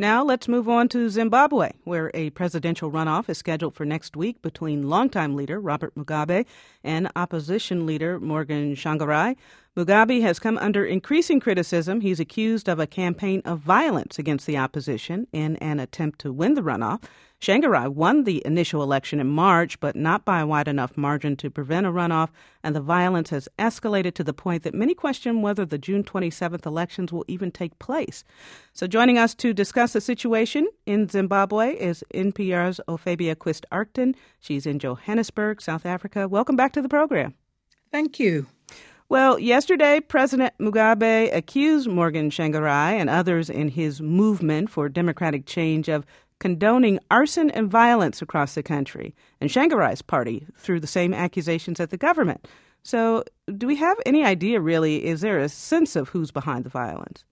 Now let's move on to Zimbabwe, where a presidential runoff is scheduled for next week between longtime leader Robert Mugabe and opposition leader Morgan Tsvangirai. Mugabe has come under increasing criticism. He's accused of a campaign of violence against the opposition in an attempt to win the runoff. Tsvangirai won the initial election in March, but not by a wide enough margin to prevent a runoff, and the violence has escalated to the point that many question whether the June 27th elections will even take place. So joining us to discuss the situation in Zimbabwe is NPR's Ophebia Quist-Arcton. She's in Johannesburg, South Africa. Welcome back to the program. Thank you. Well, yesterday, President Mugabe accused Morgan Tsvangirai and others in his movement for democratic change of condoning arson and violence across the country. And Tsvangirai's party threw the same accusations at the government. So do we have any idea, really, is there a sense of who's behind the violence?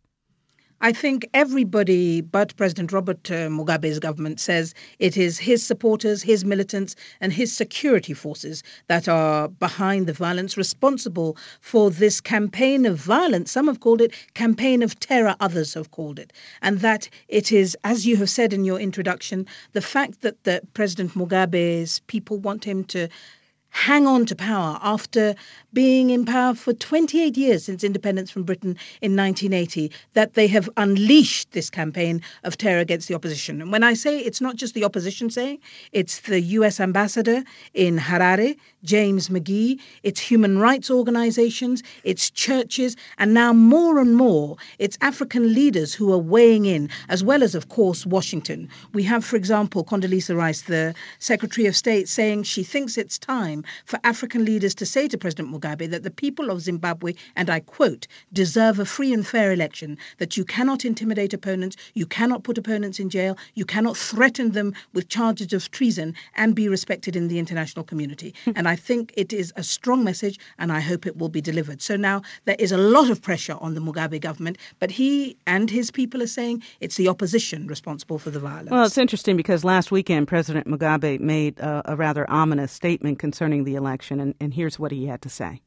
I think everybody but President Robert Mugabe's government says it is his supporters, his militants, and his security forces that are behind the violence, responsible for this campaign of violence. Some have called it campaign of terror, others have called it. And that it is, as you have said in your introduction, the fact that President Mugabe's people want him to hang on to power after being in power for 28 years since independence from Britain in 1980, that they have unleashed this campaign of terror against the opposition. And when I say it's not just the opposition saying, it's the US ambassador in Harare, James McGee, it's human rights organizations, it's churches, and now more and more it's African leaders who are weighing in, as well as, of course, Washington. We have, for example, Condoleezza Rice, the Secretary of State, saying she thinks it's time for African leaders to say to President Mugabe that the people of Zimbabwe, and I quote, deserve a free and fair election, that you cannot intimidate opponents, you cannot put opponents in jail, you cannot threaten them with charges of treason and be respected in the international community. And I think it is a strong message, and I hope it will be delivered. So now there is a lot of pressure on the Mugabe government, but he and his people are saying it's the opposition responsible for the violence. Well, it's interesting because last weekend President Mugabe made a rather ominous statement concerning the election, and here's what he had to say.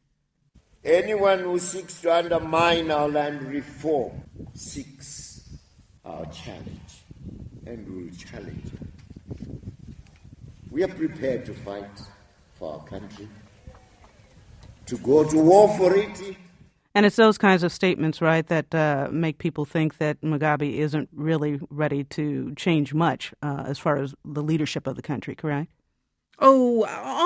Anyone who seeks to undermine our land reform seeks our challenge, and we will challenge it. We are prepared to fight for our country, to go to war for it. And it's those kinds of statements, right, that make people think that Mugabe isn't really ready to change much as far as the leadership of the country, correct? Oh,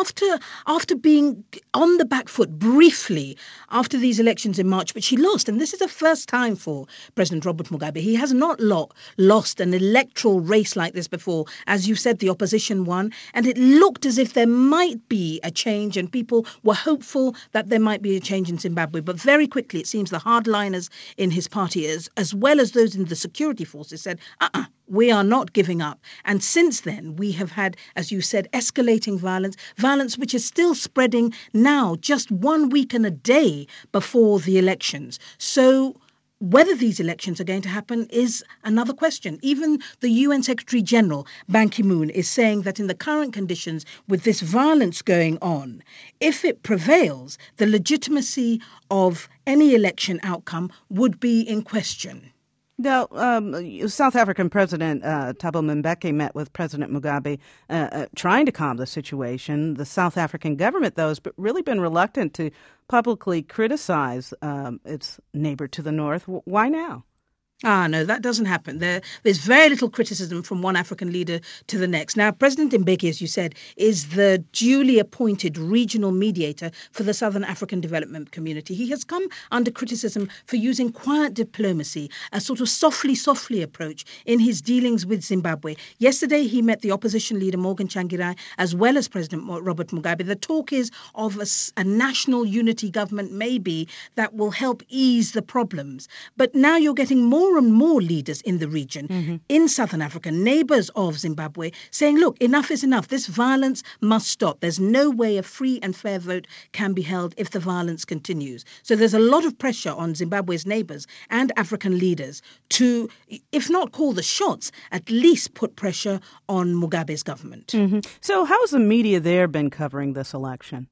after being on the back foot briefly after these elections in March, which he lost, and this is the first time for President Robert Mugabe. He has not lost an electoral race like this before. As you said, the opposition won, and it looked as if there might be a change, and people were hopeful that there might be a change in Zimbabwe. But very quickly, it seems the hardliners in his party, as well as those in the security forces, said, we are not giving up. And since then, we have had, as you said, escalating violence which is still spreading now, just 1 week and a day before the elections. So whether these elections are going to happen is another question. Even the UN Secretary General, Ban Ki-moon, is saying that in the current conditions, with this violence going on, if it prevails, the legitimacy of any election outcome would be in question. Now, South African President Thabo Mbeki met with President Mugabe trying to calm the situation. The South African government, though, has really been reluctant to publicly criticize its neighbor to the north. Why now? No, that doesn't happen. There's very little criticism from one African leader to the next. Now, President Mbeki, as you said, is the duly appointed regional mediator for the Southern African Development Community. He has come under criticism for using quiet diplomacy, a sort of softly approach in his dealings with Zimbabwe. Yesterday, he met the opposition leader, Morgan Tsvangirai, as well as President Robert Mugabe. The talk is of a national unity government, maybe, that will help ease the problems. But now you're getting more and more leaders in the region, in Southern Africa, neighbours of Zimbabwe, saying, look, enough is enough. This violence must stop. There's no way a free and fair vote can be held if the violence continues. So there's a lot of pressure on Zimbabwe's neighbours and African leaders to, if not call the shots, at least put pressure on Mugabe's government. So how has the media there been covering this election?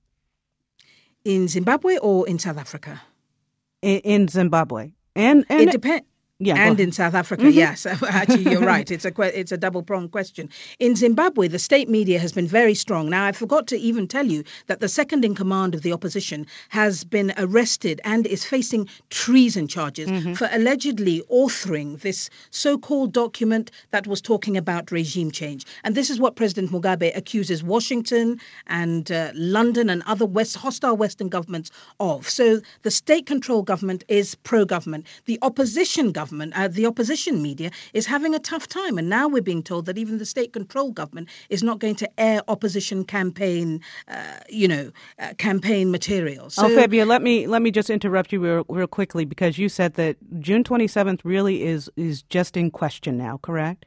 In Zimbabwe or in South Africa? In Zimbabwe. And it depends. and in South Africa, yes. Actually, you're right. It's a double-pronged question. In Zimbabwe, the state media has been very strong. Now, I forgot to even tell you that the second in command of the opposition has been arrested and is facing treason charges for allegedly authoring this so-called document that was talking about regime change. And this is what President Mugabe accuses Washington and London and other hostile Western governments of. So the state-controlled government is pro-government. The opposition government, the opposition media, is having a tough time. And now we're being told that even the state-controlled government is not going to air opposition campaign, campaign material. So, Fabia, let me just interrupt you real quickly, because you said that June 27th really is just in question now, correct?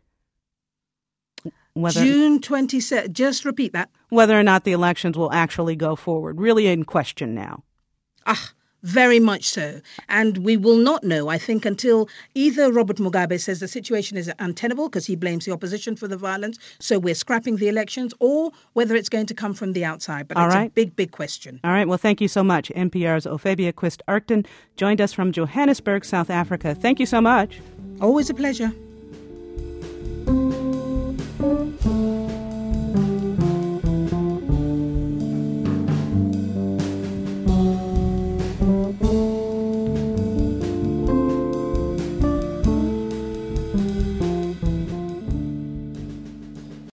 June 27th, just repeat that. Whether or not the elections will actually go forward, really in question now. Very much so. And we will not know, I think, until either Robert Mugabe says the situation is untenable because he blames the opposition for the violence, so we're scrapping the elections, or whether it's going to come from the outside. But a big, big question. All right. Well, thank you so much. NPR's Ophebia Quist-Arcton joined us from Johannesburg, South Africa. Thank you so much. Always a pleasure.